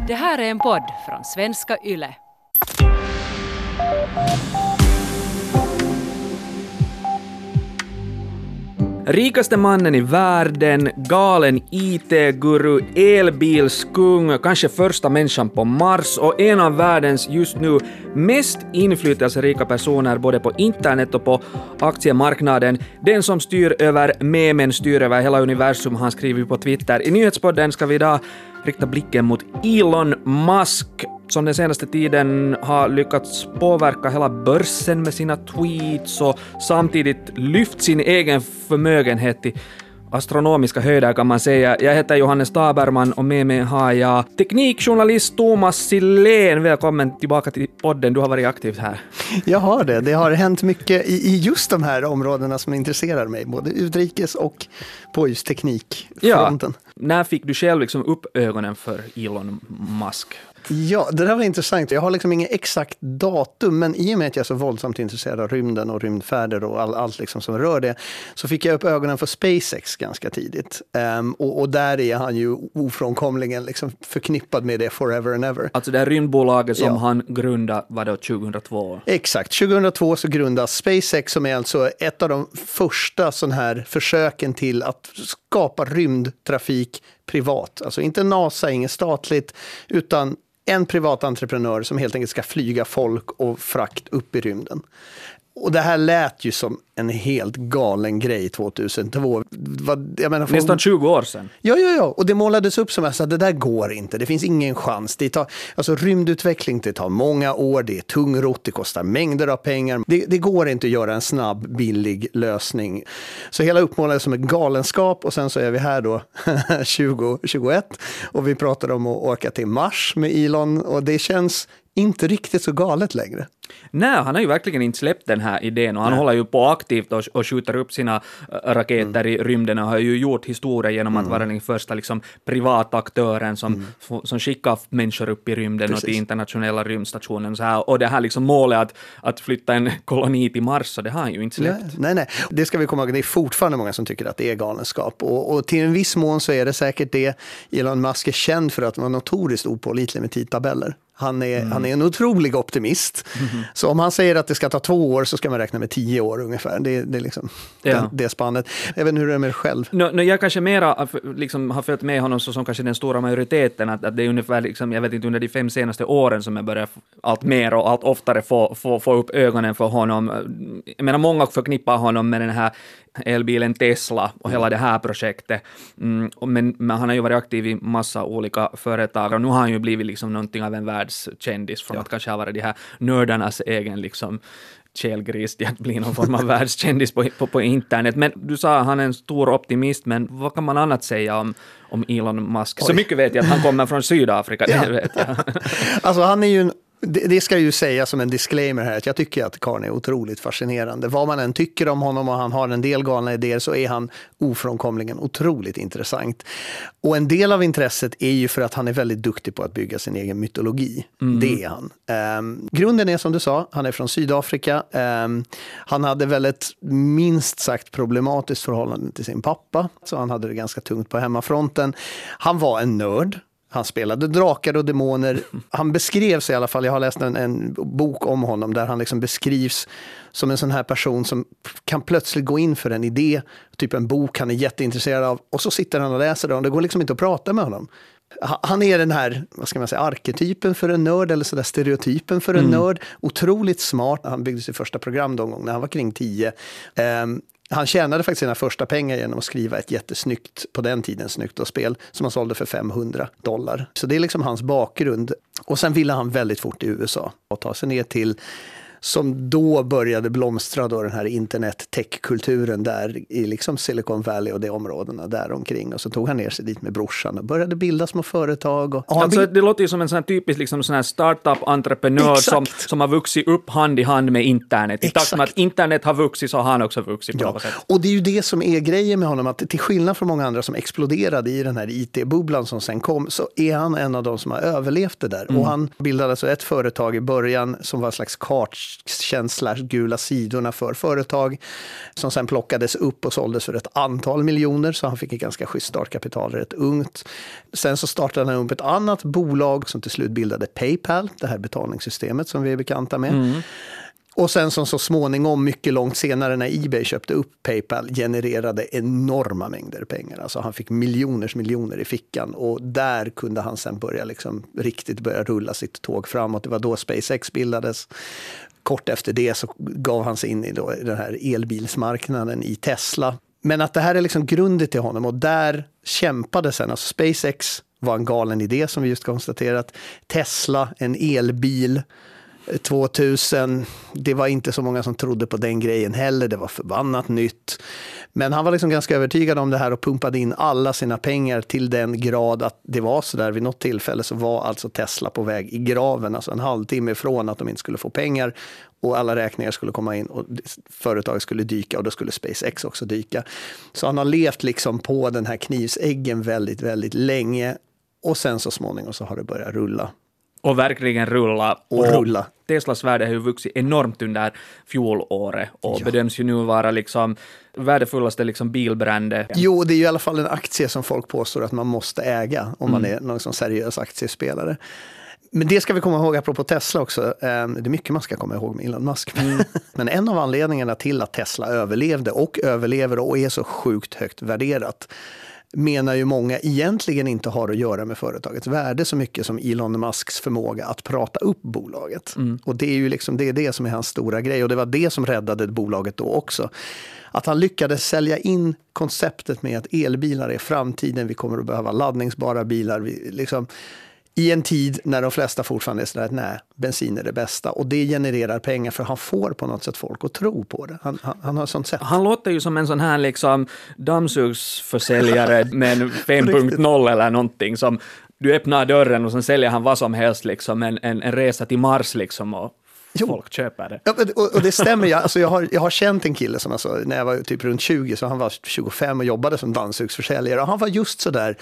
Det här är en podd från Svenska Yle. Rikaste mannen i världen, galen IT-guru, elbilskung, kanske första människan på Mars och en av världens just nu mest inflytelserika personer både på internet och på aktiemarknaden. Den som styr över memen, styr över hela universum, han skriver på Twitter. I nyhetspodden ska vi idag rikta blicken mot Elon Musk, som den senaste tiden har lyckats påverka hela börsen med sina tweets och samtidigt lyft sin egen förmögenhet till astronomiska höjder kan man säga. Jag heter Johannes Taberman och med mig har jag teknikjournalist Thomas Silén. Välkommen tillbaka till podden, du har varit aktiv här. Jag har det. Det har hänt mycket i just de här områdena som intresserar mig, både utrikes och på just teknikfronten. Ja. När fick du själv liksom upp ögonen för Elon Musk? Ja, det där var intressant. Jag har liksom ingen exakt datum, men i och med att jag är så våldsamt intresserad av rymden och rymdfärder och allt liksom som rör det, så fick jag upp ögonen för SpaceX ganska tidigt. Och där är han ju ofrånkomligen liksom förknippad med det forever and ever. Alltså det här rymdbolaget som han grundade var då 2002? Exakt, 2002 så grundas SpaceX, som är alltså ett av de första sån här försöken till att skapa rymdtrafik privat. Alltså inte NASA, inget statligt, utan en privat entreprenör som helt enkelt ska flyga folk och frakt upp i rymden. Och det här lät ju som en helt galen grej 2002. Nästan 20 år sedan. Ja. Och det målades upp som att det där går inte. Det finns ingen chans. Rymdutveckling, det tar många år. Det är tungrott, det kostar mängder av pengar. Det går inte att göra en snabb, billig lösning. Så hela uppmålades som en galenskap. Och sen så är vi här då 2021. Och vi pratar om att åka till Mars med Elon. Och det känns inte riktigt så galet längre. Nej, han har ju verkligen inte släppt den här idén och han håller ju på aktivt och skjuter upp sina raketer i rymden och har ju gjort historia genom att vara den första liksom privataktören som skickar människor upp i rymden. Precis. Och till internationella rymdstationen och så här. Och det här liksom målet att flytta en koloni till Mars, så det har han ju inte släppt. Nej. Det ska vi komma ihåg. Det är fortfarande många som tycker att det är galenskap. Och till en viss mån så är det säkert det. Elon Musk är känd för att vara notoriskt opålitlig med tidtabeller. Han är en otrolig optimist. Så om han säger att det ska ta 2 år så ska man räkna med 10 år ungefär. Det är liksom det spannet. Jag vet inte hur det är med själv. Jag kanske mera liksom har följt med honom så som kanske den stora majoriteten. Att det är ungefär, liksom, jag vet inte, under de 5 senaste åren som jag börjar allt mer och allt oftare få upp ögonen för honom. Jag menar, många förknippar honom med den här elbilen Tesla och hela det här projektet. Men han har ju varit aktiv i massa olika företag och nu har han ju blivit liksom någonting av en världskändis från att kanske ha varit de här nördarnas egen liksom kälgris till att bli någon form av världskändis på internet. Men du sa att han är en stor optimist, men vad kan man annat säga om Elon Musk? Så mycket vet jag att han kommer från Sydafrika, det vet jag. Alltså han är ju det ska ju säga som en disclaimer här att jag tycker att Karn är otroligt fascinerande. Vad man än tycker om honom och han har en del galna idéer så är han ofrånkomligen otroligt intressant. Och en del av intresset är ju för att han är väldigt duktig på att bygga sin egen mytologi. Det är han. Grunden är som du sa, han är från Sydafrika. Han hade väl ett minst sagt problematiskt förhållande till sin pappa. Så han hade det ganska tungt på hemmafronten. Han var en nörd. Han spelade drakar och demoner. Han beskrevs i alla fall, jag har läst en bok om honom där han liksom beskrivs som en sån här person som kan plötsligt gå in för en idé, typ en bok han är jätteintresserad av, och så sitter han och läser den. Det går liksom inte att prata med honom. Han är den här, vad ska man säga, arketypen för en nörd eller sådär stereotypen för en nörd. Otroligt smart. Han byggde sitt första program någon gång när han var kring 10. Han tjänade faktiskt sina första pengar genom att skriva ett jättesnyggt, på den tiden snyggt spel som han sålde för $500. Så det är liksom hans bakgrund. Och sen ville han väldigt fort i USA och ta sig ner till, som då började blomstra då, den här internet-tech-kulturen där i liksom Silicon Valley och de områdena där omkring. Och så tog han ner sig dit med brorsan och började bilda små företag. Alltså, det låter ju som en sån här typisk liksom, sån här startup-entreprenör som har vuxit upp hand i hand med internet. I takt med att internet har vuxit så har han också vuxit på något sätt. Och det är ju det som är grejen med honom, att till skillnad från många andra som exploderade i den här IT-bubblan som sen kom, så är han en av de som har överlevt det där. Och han bildade alltså ett företag i början som var en slags börstjänst/gula sidorna för företag som sen plockades upp och såldes för ett antal miljoner, så han fick ett ganska schysst startkapital rätt ungt. Sen så startade han upp ett annat bolag som till slut bildade PayPal, det här betalningssystemet som vi är bekanta med. Och sen som så småningom, mycket långt senare när eBay köpte upp PayPal, genererade enorma mängder pengar. Alltså han fick miljoner i fickan, och där kunde han sen börja liksom riktigt börja rulla sitt tåg framåt. Det var då SpaceX bildades. Kort efter det så gav han sig in i då den här elbilsmarknaden i Tesla. Men att det här är liksom grunden till honom, och där kämpade sen. Alltså SpaceX var en galen idé som vi just konstaterat. Tesla, en elbil. 2000, det var inte så många som trodde på den grejen heller, det var förbannat nytt. Men han var liksom ganska övertygad om det här och pumpade in alla sina pengar till den grad att det var så där vid något tillfälle så var alltså Tesla på väg i graven, alltså en halvtimme ifrån att de inte skulle få pengar och alla räkningar skulle komma in och företaget skulle dyka, och då skulle SpaceX också dyka. Så han har levt liksom på den här knivsäggen väldigt, väldigt länge, och sen så småningom så har det börjat rulla. Och verkligen rulla. rulla. Teslas värde har ju vuxit enormt under fjolåret och bedöms ju nu vara liksom värdefullaste liksom bilbrände. Jo, det är ju i alla fall en aktie som folk påstår att man måste äga om man är någon som seriös aktiespelare. Men det ska vi komma ihåg apropå Tesla också. Det är mycket man ska komma ihåg med Elon Musk. Men en av anledningarna till att Tesla överlevde och överlever och är så sjukt högt värderat, menar ju många egentligen inte har att göra med företagets värde så mycket som Elon Musks förmåga att prata upp bolaget. Och det är ju liksom det som är hans stora grej, och det var det som räddade bolaget då också. Att han lyckades sälja in konceptet med att elbilar är framtiden, vi kommer att behöva laddningsbara bilar, liksom, i en tid när de flesta fortfarande är sådär att nej, bensin är det bästa. Och det genererar pengar, för han får på något sätt folk att tro på det. Han har sånt sätt. Han låter ju som en sån här liksom dammsugsförsäljare med en 5.0 eller någonting, som du öppnar dörren och sen säljer han vad som helst, liksom en resa till Mars liksom, och folk köper det. Ja, och det stämmer. Jag har känt en kille som, alltså, när jag var typ runt 20, så han var 25 och jobbade som dammsugsförsäljare. Och han var just så där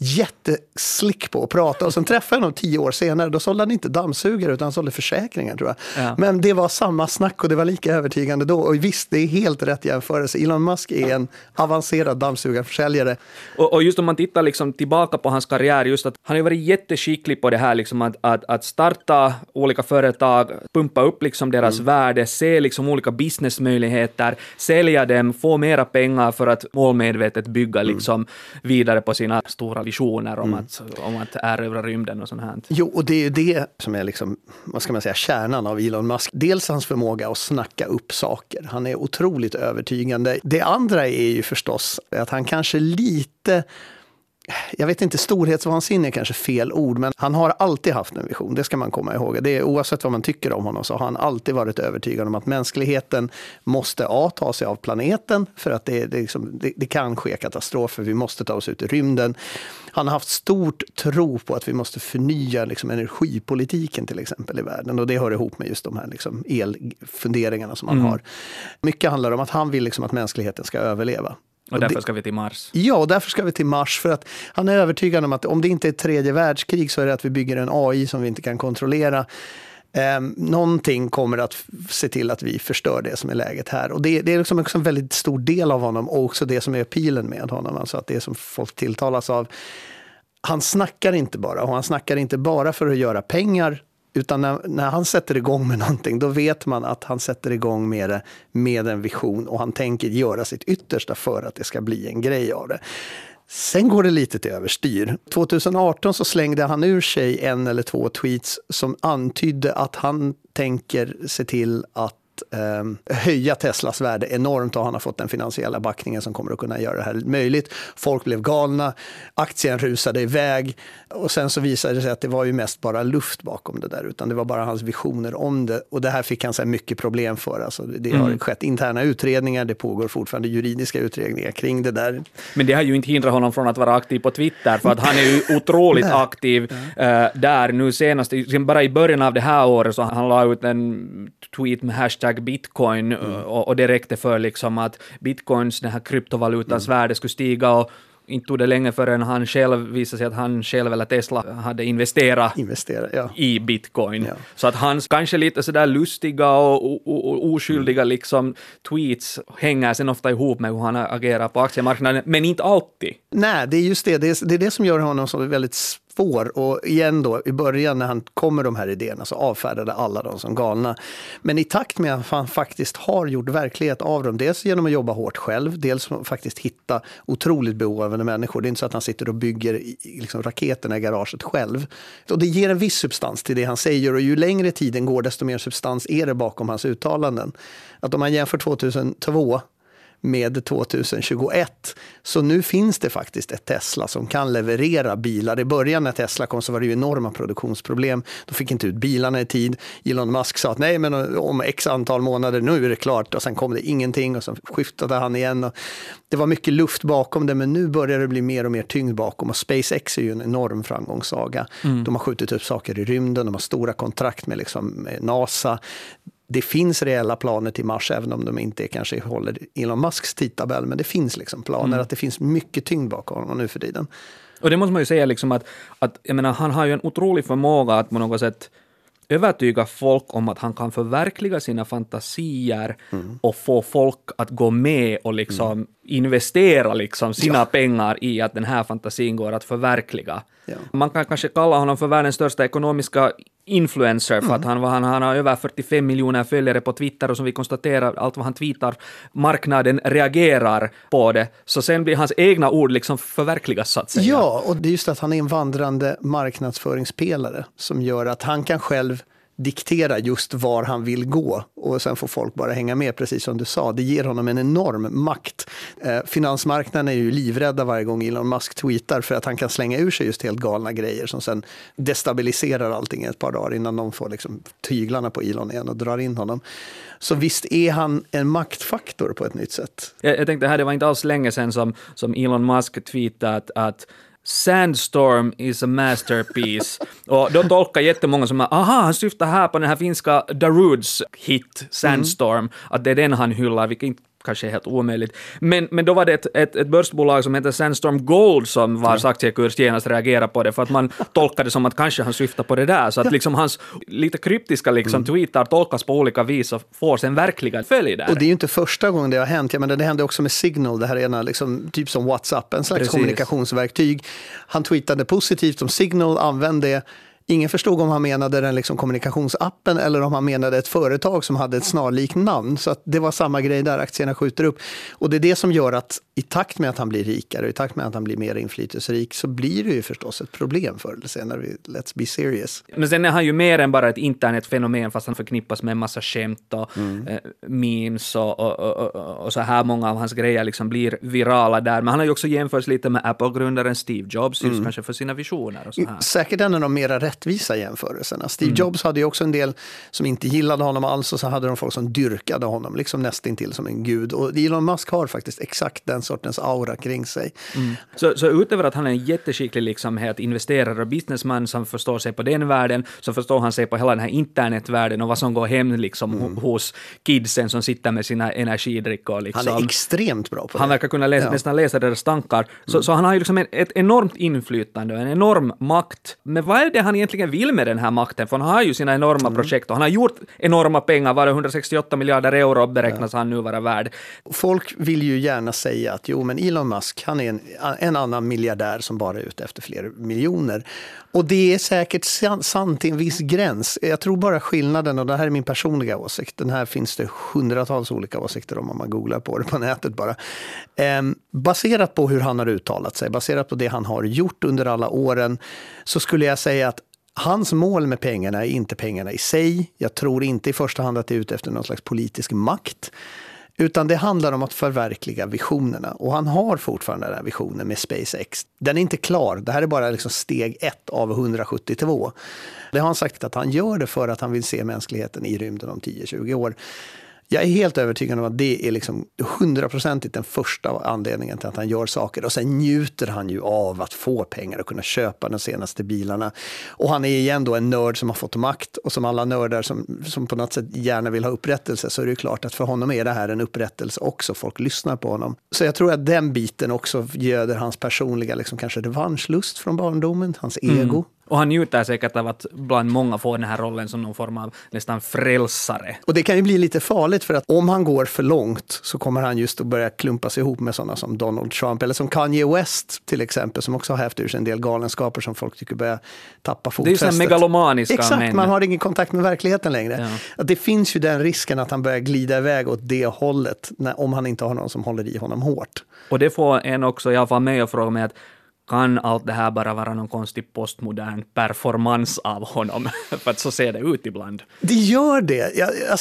jätteslick på att prata. Och sen träffade jag honom 10 år senare. Då sålde han inte dammsugare utan han sålde försäkringar, tror jag. Ja. Men det var samma snack och det var lika övertygande då. Och visst, det är helt rätt jämförelse. Elon Musk är en avancerad dammsugarförsäljare. Och just om man tittar liksom tillbaka på hans karriär, just att han har varit jätteskicklig på det här liksom att starta olika företag, pumpa upp liksom deras värde, se liksom olika businessmöjligheter, sälja dem, få mera pengar för att målmedvetet bygga liksom vidare på sina stora visioner om att erövra rymden och sånt här. Jo, och det är ju det som är liksom, vad ska man säga, kärnan av Elon Musk. Dels hans förmåga att snacka upp saker. Han är otroligt övertygande. Det andra är ju förstås att han kanske lite, jag vet inte, storhetsvansinne är kanske fel ord, men han har alltid haft en vision, det ska man komma ihåg. Det är, oavsett vad man tycker om honom, så har han alltid varit övertygad om att mänskligheten måste ta sig av planeten, för att det kan ske katastrofer, vi måste ta oss ut i rymden. Han har haft stort tro på att vi måste förnya liksom energipolitiken till exempel i världen, och det hör ihop med just de här liksom elfunderingarna som han har. Mycket handlar om att han vill liksom att mänskligheten ska överleva. Och därför ska vi till Mars. Ja, och därför ska vi till Mars, för att han är övertygad om att om det inte är 3:e världskrig, så är det att vi bygger en AI som vi inte kan kontrollera. Någonting kommer att se till att vi förstör det som är läget här. Och det är liksom också en väldigt stor del av honom, och också det som är appealen med honom. Alltså att det som folk tilltalas av. Han snackar inte bara, och han snackar inte bara för att göra pengar, utan när han sätter igång med någonting, då vet man att han sätter igång med det med en vision, och han tänker göra sitt yttersta för att det ska bli en grej av det. Sen går det lite till överstyr. 2018 så slängde han ur sig 1 eller 2 tweets som antydde att han tänker se till att höja Teslas värde enormt, och han har fått den finansiella backningen som kommer att kunna göra det här möjligt. Folk blev galna, aktien rusade iväg, och sen så visade det sig att det var ju mest bara luft bakom det där, utan det var bara hans visioner om det, och det här fick han så mycket problem för. Alltså, det har skett interna utredningar, det pågår fortfarande juridiska utredningar kring det där. Men det har ju inte hindrat honom från att vara aktiv på Twitter, för att han är ju otroligt aktiv där nu senast, bara i början av det här året, så han la ut en tweet med hashtag Bitcoin, och det räckte för liksom att Bitcoins, den här kryptovalutas värde skulle stiga, och inte tog det länge förrän han själv visade sig att han själv eller Tesla hade investerat i bitcoin. Ja. Så att hans kanske lite sådär lustiga och oskyldiga liksom tweets hänger sen ofta ihop med hur han agerar på aktiemarknaden, men inte alltid. Nej, det är just det. Det är det som gör honom så väldigt svår. Och igen då, i början när han kommer de här idéerna så avfärdade alla dem som galna. Men i takt med att han faktiskt har gjort verklighet av dem, dels genom att jobba hårt själv, dels att faktiskt hitta otroligt begåvade människor. Det är inte så att han sitter och bygger liksom raketerna i garaget själv. Och det ger en viss substans till det han säger, och ju längre tiden går desto mer substans är det bakom hans uttalanden. Att om man jämför 2002 med 2021. Så nu finns det faktiskt ett Tesla som kan leverera bilar. I början när Tesla kom så var det ju enorma produktionsproblem. De fick inte ut bilarna i tid. Elon Musk sa att nej, men om x antal månader, nu är det klart. Och sen kom det ingenting och så skiftade han igen. Och det var mycket luft bakom det, men nu börjar det bli mer och mer tyngd bakom. Och SpaceX är ju en enorm framgångssaga. De har skjutit upp saker i rymden, de har stora kontrakt med med NASA. Det finns reella planer till Mars, även om de inte kanske håller Elon Musks tidtabell, men det finns liksom planer att det finns mycket tyngd bakom honom nu för tiden. Och det måste man ju säga liksom att jag menar, han har ju en otrolig förmåga att på något sätt övertyga folk om att han kan förverkliga sina fantasier och få folk att gå med och liksom investera liksom sina pengar i att den här fantasin går att förverkliga. Ja. Man kan kanske kalla honom för världens största ekonomiska influencer för att han har över 45 miljoner följare på Twitter, och som vi konstaterar, allt vad han tweetar, marknaden reagerar på det. Så sen blir hans egna ord liksom förverkligas, så att säga. Ja, och det är just att han är en vandrande marknadsföringspelare som gör att han kan själv diktera just var han vill gå, och sen får folk bara hänga med, precis som du sa. Det ger honom en enorm makt. Finansmarknaden är ju livrädda varje gång Elon Musk tweetar, för att han kan slänga ur sig just helt galna grejer som sen destabiliserar allting ett par dagar innan de får liksom tyglarna på Elon igen och drar in honom. Så visst är han en maktfaktor på ett nytt sätt. Jag tänkte det var inte alls länge sedan som Elon Musk tweetat att Sandstorm is a masterpiece. Och då tolkar jättemånga som han syftar här på den här finska Darudes hit Sandstorm, att det är den han hyllar, vilket inte kanske är helt omöjligt. Men då var det ett börsbolag som heter Sandstorm Gold som vars aktiekurs genast reagerade på det, för att man tolkade det som att kanske han syftar på det där. Så att liksom hans lite kryptiska liksom tweetar tolkas på olika vis och får sen verkliga följ där. Och det är ju inte första gången det har hänt. Jag menar, det hände också med Signal, det här ena liksom, typ som WhatsApp, en slags kommunikationsverktyg. Han tweetade positivt om Signal, använde det. Ingen förstod om han menade den liksom kommunikationsappen eller om han menade ett företag som hade ett snarlikt namn. Så att det var samma grej där, aktierna skjuter upp. Och det är det som gör att i takt med att han blir rikare, i takt med att han blir mer inflytelserik, så blir det ju förstås ett problem förr eller senare. Let's be serious. Men sen är han ju mer än bara ett internetfenomen, fast han förknippas med en massa skämt och memes och så här. Många av hans grejer liksom blir virala där. Men han har ju också jämförts lite med Apple-grundaren Steve Jobs, just kanske för sina visioner och så här. Säkert en av de mera rättvisa jämförelserna. Steve Jobs hade ju också en del som inte gillade honom alls, och så hade de folk som dyrkade honom, liksom nästintill som en gud. Och Elon Musk har faktiskt exakt den sortens aura kring sig. Så utöver att han är en jätteskicklig liksom, helt investerare och businessman som förstår sig på den världen, så förstår han sig på hela den här internetvärlden och vad som går hem liksom, hos kidsen som sitter med sina energidrickor. Liksom. Han är extremt bra på det. Han verkar kunna nästan läsa deras tankar. Så han har ju liksom ett enormt inflytande och en enorm makt. Men vad är det han egentligen vill med den här makten? För han har ju sina enorma projekt och han har gjort enorma pengar. Var det 168 miljarder euro beräknas han nu vara värd. Folk vill ju gärna säga att men Elon Musk, han är en annan miljardär som bara är ute efter fler miljoner. Och det är säkert sant till en viss gräns. Jag tror bara skillnaden, och det här är min personliga åsikt, den här finns det hundratals olika åsikter om man googlar på det på nätet bara. Baserat på hur han har uttalat sig, baserat på det han har gjort under alla åren, så skulle jag säga att hans mål med pengarna är inte pengarna i sig. Jag tror inte i första hand att det är ute efter någon slags politisk makt. Utan det handlar om att förverkliga visionerna. Och han har fortfarande den här visionen med SpaceX. Den är inte klar. Det här är bara liksom steg 1 av 172. Det har han sagt att han gör det för att han vill se mänskligheten i rymden om 10-20 år. Jag är helt övertygad om att det är liksom 100% den första anledningen till att han gör saker. Och sen njuter han ju av att få pengar och kunna köpa de senaste bilarna. Och han är igen då en nörd som har fått makt. Och som alla nördar som på något sätt gärna vill ha upprättelse, så är det ju klart att för honom är det här en upprättelse också. Folk lyssnar på honom. Så jag tror att den biten också göder hans personliga liksom kanske revanschlust från barndomen, hans ego. Och han njuter säkert av att bland många får den här rollen som någon form av nästan frälsare. Och det kan ju bli lite farligt, för att om han går för långt så kommer han just att börja klumpas ihop med sådana som Donald Trump eller som Kanye West till exempel, som också har haft ur sig en del galenskaper som folk tycker börjar tappa fotfästet. Det är ju så megalomaniska Exakt, män. man har ingen kontakt med verkligheten längre. Ja. Att det finns ju den risken att han börjar glida iväg åt det hållet om han inte har någon som håller i honom hårt. Och det får en också i alla fall mig att fråga mig att kan allt det här bara vara någon konstig postmodern performance av honom? För att så ser det ut ibland. Det gör det.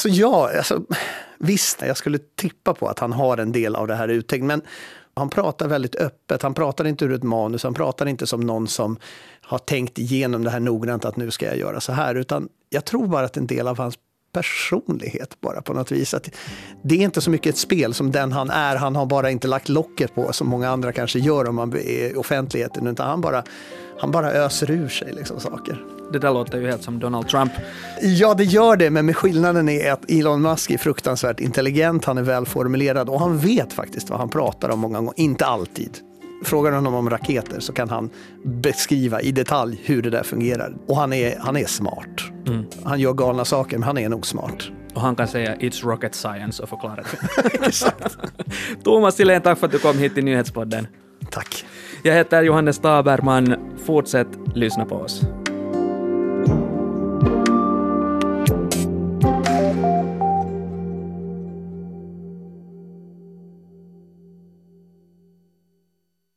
Visst, jag skulle tippa på att han har en del av det här uttänkt, men han pratar väldigt öppet. Han pratar inte ur ett manus. Han pratar inte som någon som har tänkt igenom det här noggrant att nu ska jag göra så här. Utan jag tror bara att en del av hans personlighet bara på något vis. Att det är inte så mycket ett spel som den han är. Han har bara inte lagt locket på som många andra kanske gör om man är i offentligheten. Utan han bara öser ur sig liksom saker. Det där låter ju helt som Donald Trump. Ja, det gör det, men med skillnaden är att Elon Musk är fruktansvärt intelligent, han är välformulerad och han vet faktiskt vad han pratar om många gånger. Inte alltid. Frågar honom om raketer så kan han beskriva i detalj hur det där fungerar. Och han är smart. Han gör galna saker, men han är nog smart. Och han kan säga it's rocket science och förklara det. Exakt. Thomas Silén, tack för att du kom hit till Nyhetspodden. Tack. Jag heter Johannes Taberman. Fortsätt lyssna på oss.